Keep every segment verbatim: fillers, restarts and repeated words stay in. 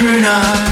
every night.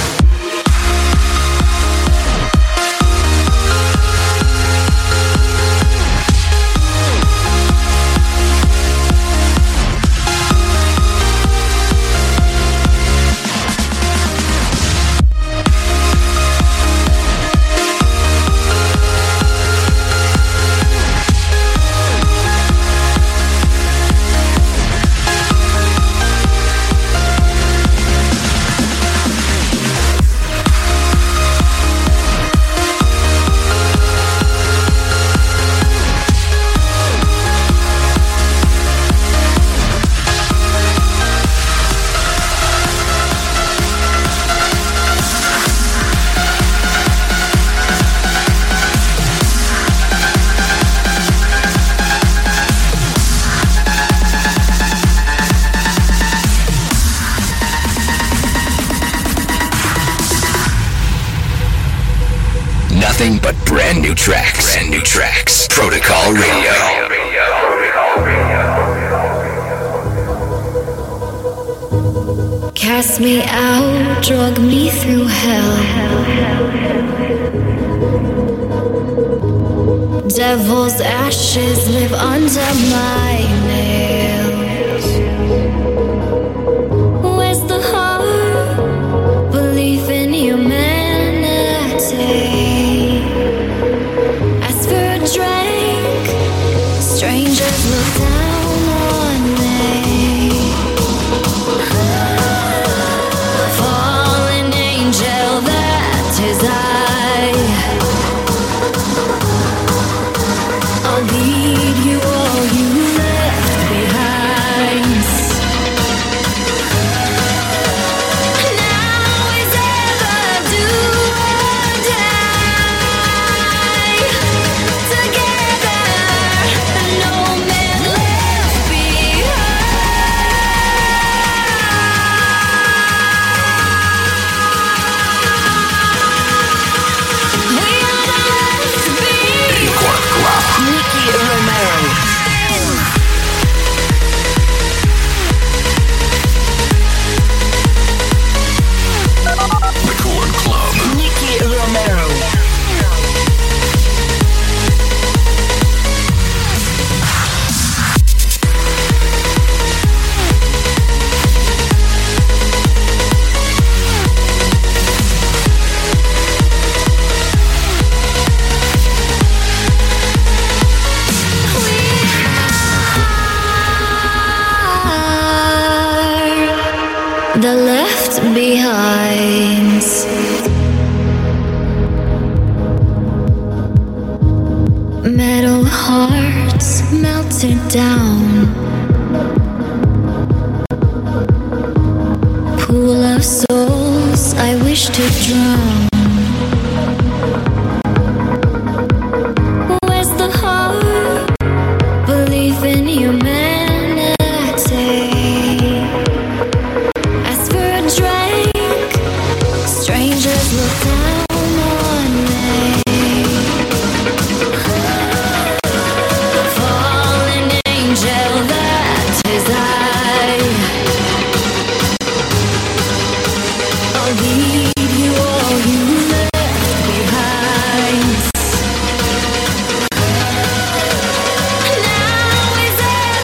Nothing but brand new tracks. Brand new tracks. Protocol Radio. Cast me out, drug me through hell. Devil's ashes live under my nails. Where's the heart? Belief in humanity. Ask for a drink. Strangers look down on me. Fallen angel, that is I. I'll lead you all you left behind. Now is ever do or die. Together, no man left behind. We are the left behind. Nicky Romero. Record Club. Nicky Romero. The left behind. Metal hearts melted down. Pool of souls I wish to drown. Where's the heart? Belief in humanity. Ask for a drink. Strangers look down on me. Fallen angel, that is I. I'll lead you all you left behind. Now is ever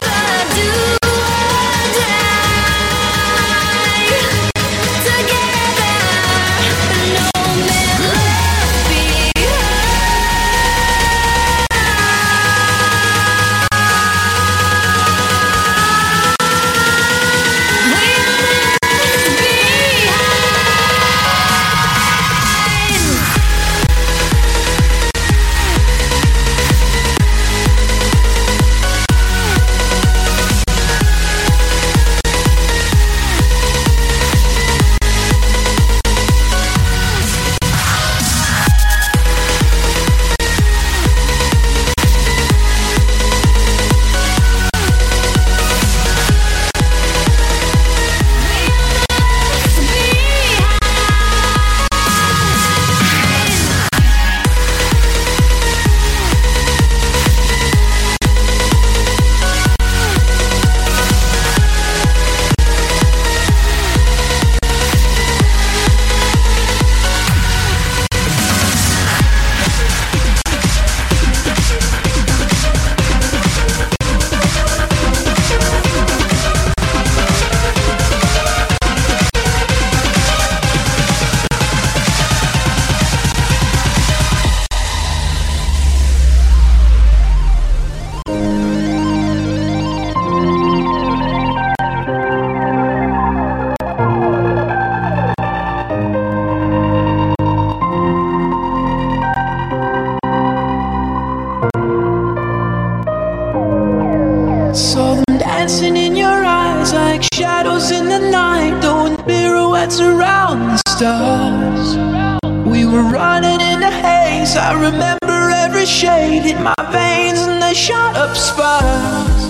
Saw them dancing in your eyes like shadows in the night, doing pirouettes around the stars. We were running in the haze, I remember every shade hit my veins and they shot up sparks.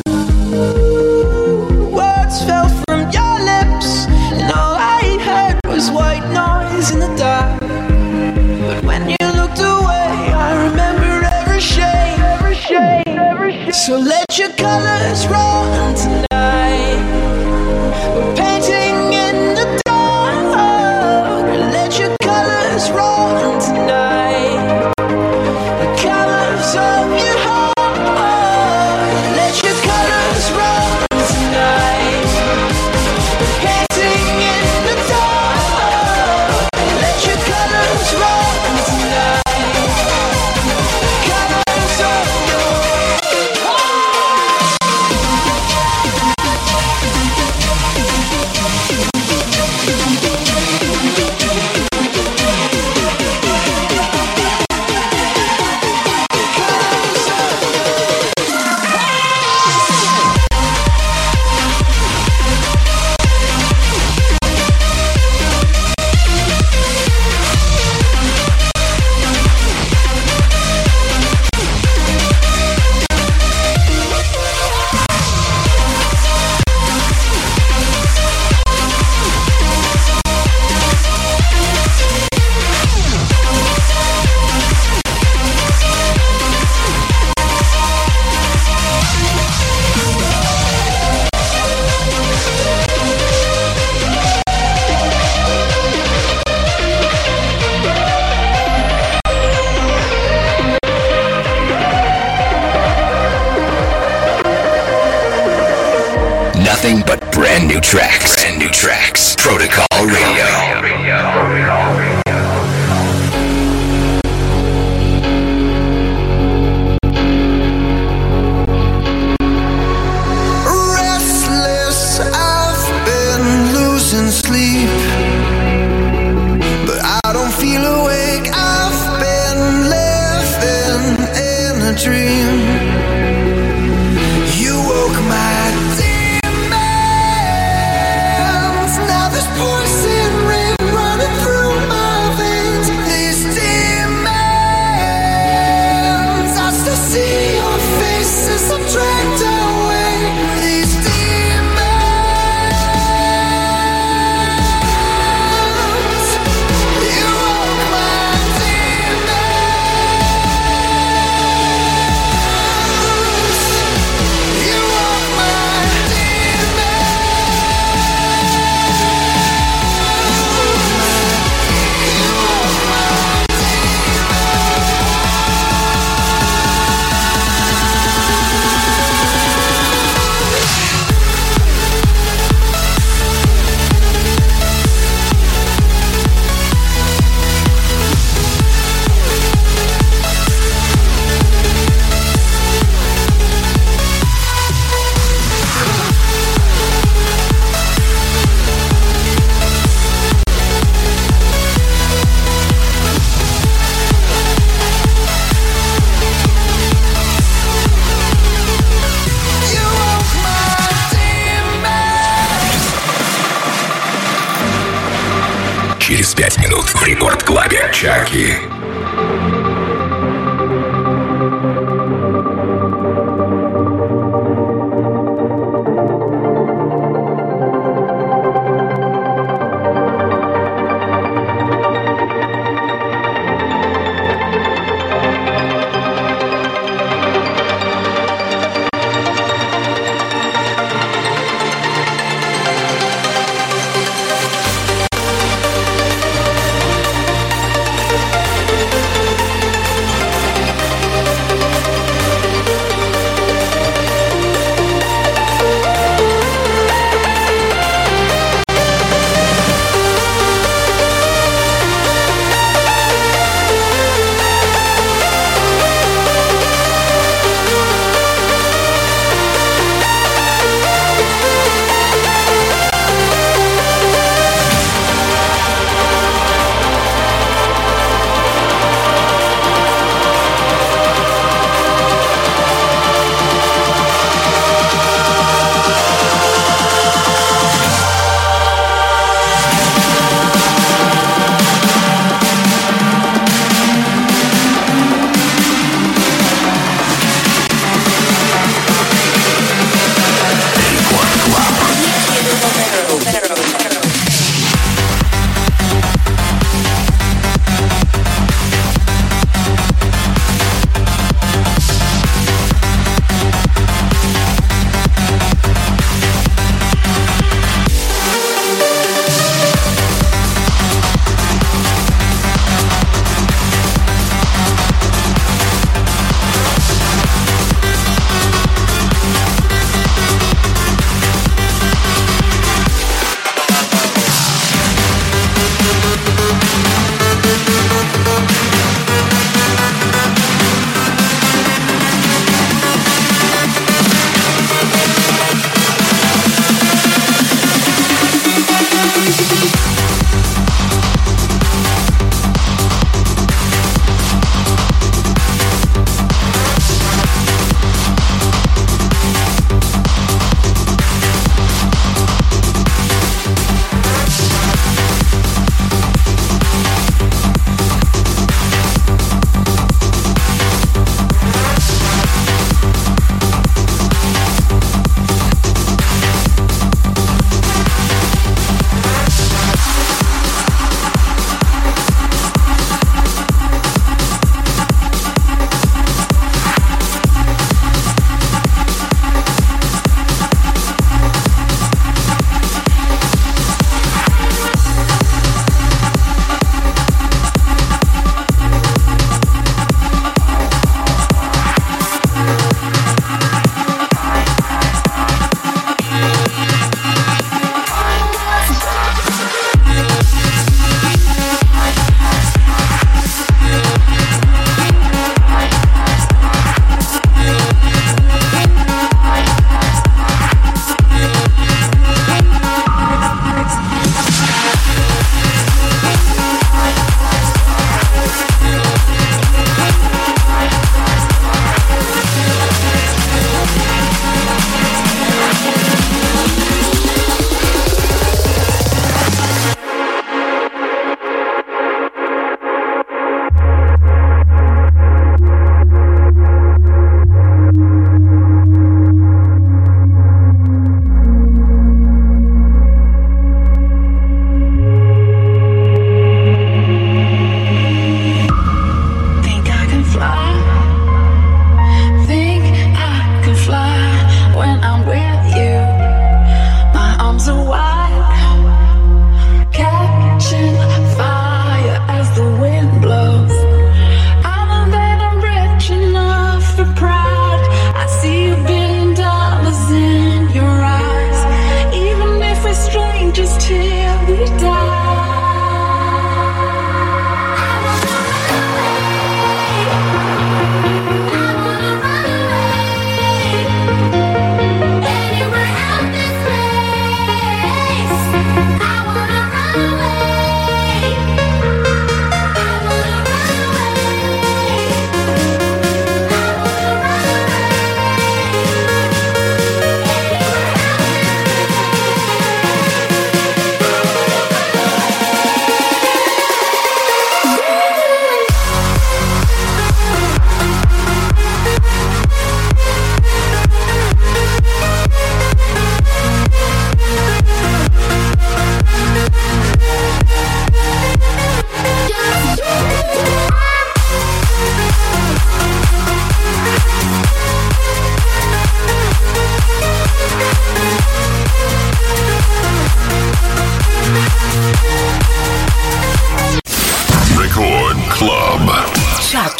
Words fell from your lips and all I heard was white noise in the dark. But when you looked away, I remember every shade, every shade, every shade. So let your colors run tonight. We're painting in the dark. Let your colors run tonight. The colors of your heart. Let your colors run tonight. We're painting in the dark. Let your colors run tonight. Colors of your Nothing but brand new tracks. Brand new tracks. Protocol Radio. Restless, I've been losing sleep, but I don't feel awake. I've been living in a dream. You woke my poison rain running through my veins. These demons, I still see your face as I'm dragged away. These demons, you woke my demons. You woke my Через пять минут в Рекорд-клабе Чаки.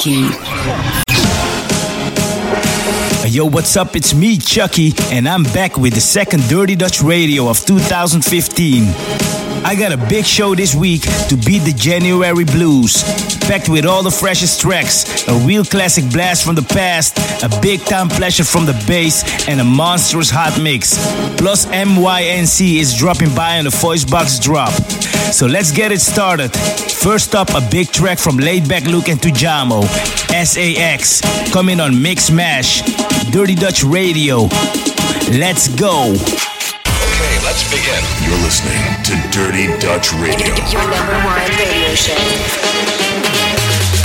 Chucky. Yo, what's up? It's me, Chucky, and I'm back with the second Dirty Dutch Radio of two thousand fifteen. I got a big show this week to beat the January blues. Packed with all the freshest tracks, a real classic blast from the past, a big time pleasure from the bass, and a monstrous hot mix. Plus M Y N C is dropping by on the Voice Box Drop. So let's get it started. First up, a big track from Laidback Luke and Tujamo, S A X, coming on Mix Mash, Dirty Dutch Radio. Let's go. Okay, let's begin. You're listening to Dirty Dutch Radio. Your number one radio show.